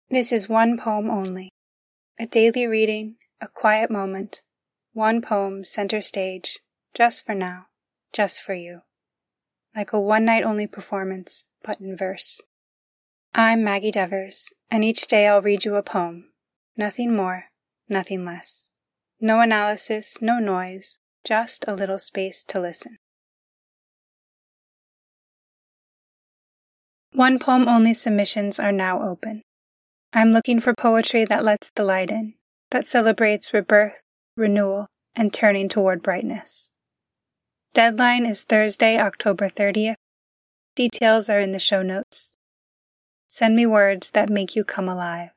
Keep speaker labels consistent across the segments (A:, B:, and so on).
A: This is one poem only. A daily reading, a quiet moment, one poem center stage, just for now, just for you. Like a one-night-only performance, but in verse. I'm Maggie Devers, and each day I'll read you a poem. Nothing more, nothing less. No analysis, no noise, just a little space to listen. One poem only submissions are now open. I'm looking for poetry that lets the light in, that celebrates rebirth, renewal, and turning toward brightness. Deadline is Thursday, October 30th. Details are in the show notes. Send me words that make you come alive.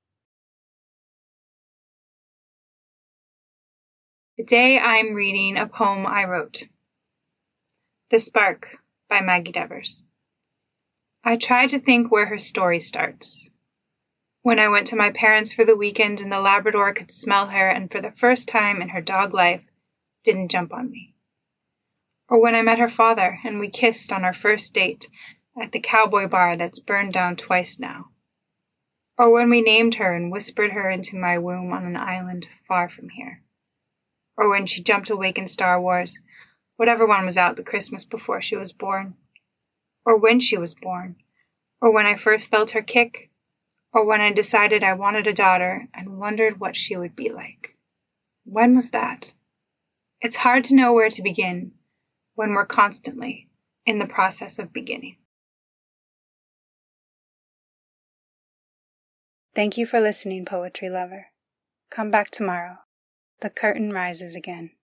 B: Today I'm reading a poem I wrote. The Spark by Maggie Devers. I try to think where her story starts. When I went to my parents for the weekend and the Labrador could smell her and for the first time in her dog life didn't jump on me. Or when I met her father and we kissed on our first date at the cowboy bar that's burned down twice now. Or when we named her and whispered her into my womb on an island far from here. Or when she jumped awake in Star Wars, whatever one was out the Christmas before she was born. Or when she was born. Or when I first felt her kick. Or when I decided I wanted a daughter and wondered what she would be like. When was that? It's hard to know where to begin when we're constantly in the process of beginning.
A: Thank you for listening, poetry lover. Come back tomorrow. The curtain rises again.